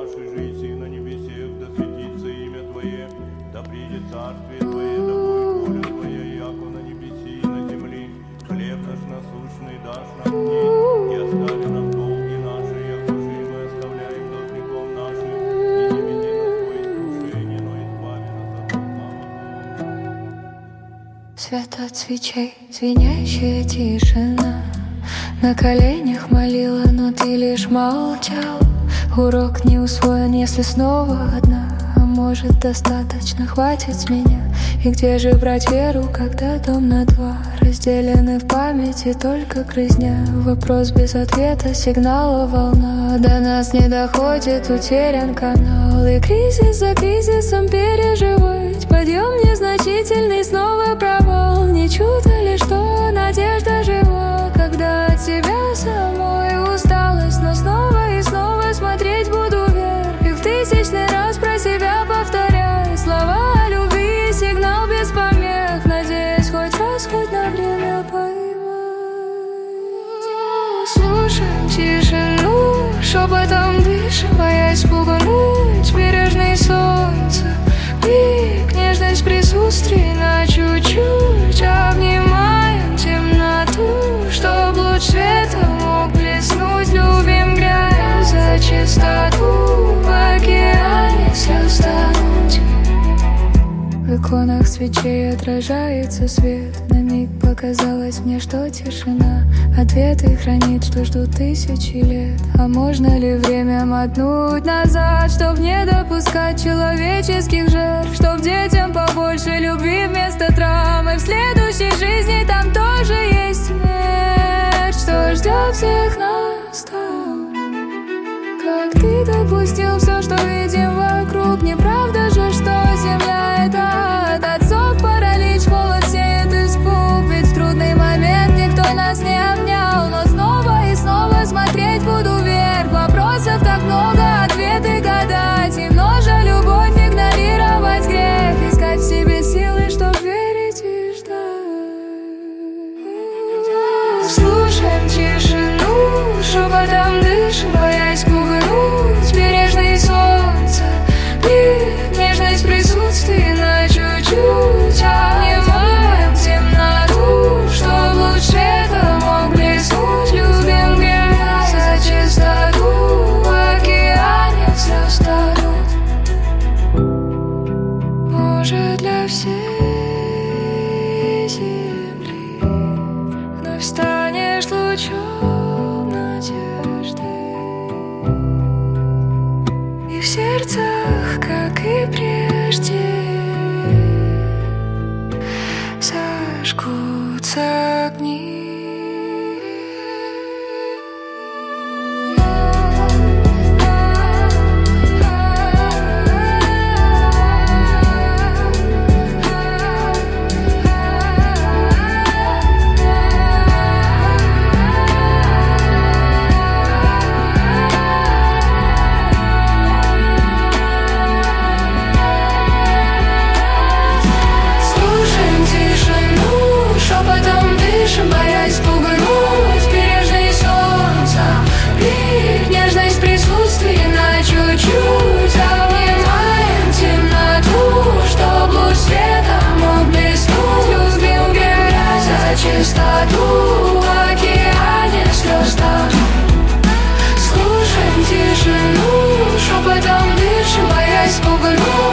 нашей жизни на небесе, да светится имя Твое, да придет царствие Твое, да будет воля Твоя, яко на небеси и на земли. Хлеб наш насущный дашь нам днесь, и остави нам долги наши, яко же и мы оставляем должником нашим, и не веди нас в искушение, но избави нас от лукавого. Свет от свечей, звенящая тишина. На коленях молила, но ты лишь молчал. Урок не усвоен, если снова одна. А может, достаточно, хватит с меня. И где же брать веру, когда дом на два? Разделены в памяти только грызня. Вопрос без ответа, сигнала волна. До нас не доходит, утерян канал. И кризис за кризисом переживать. Подъем незначительный, снова провал. Не чудо ли, что надежда жива, когда от себя самой усталость. Но снова и снова смотреть буду вверх, и в тысячный раз про себя повторяй слова о любви, сигнал без помех. Надеюсь, хоть раз, хоть на время поймать. Слушаем тишину, шепотом дышим, боясь спугнуть бережный солнце. Пик, нежность присутствий на чуть-чуть. Обнимаем темноту, чтоб луч света мог блеснуть. Любим грязь за чистоту, в океане слез тонуть. В иконах свечей отражается свет. На миг показалось мне, что тишина ответы хранит, что ждут тысячи лет. А можно ли время мотнуть назад, чтоб не допускать человеческих жертв, чтоб детям побольше любви вместо травм, и в следующей жизни там тоже есть смерть, что ждет всех нас там. Как ты допустил все, что видим вокруг? Неправда же, что земля это от отцов паралич, холод сеет испуг. Ведь в трудный момент никто нас не обнял. Но снова и снова смотреть буду вверх. Вопросов так много, ответы гадать. И множа любовь, игнорировать грех. Искать в себе силы, чтоб верить и ждать. Слушаем тишину, шепотом дышим, боясь пугнуть бережный солнце. Пик, нежность присутствия на чуть-чуть. Обнимаем темноту, чтоб луч света мог блеснуть. Любим грязь за чистоту, в океане слез тонут. Может, для всей земли вновь станешь лучом надежды. И в сердцах, как и прежде, зажгутся огни. Боясь пугнуть бережный солнце. Пик, нежность присутствия на чуть-чуть. Обнимаем темноту, чтоб луч света мог блеснуть. Любим грязь за чистоту, в океане слез тонут. Слушаем тишину, шепотом дышим, боясь пугнуть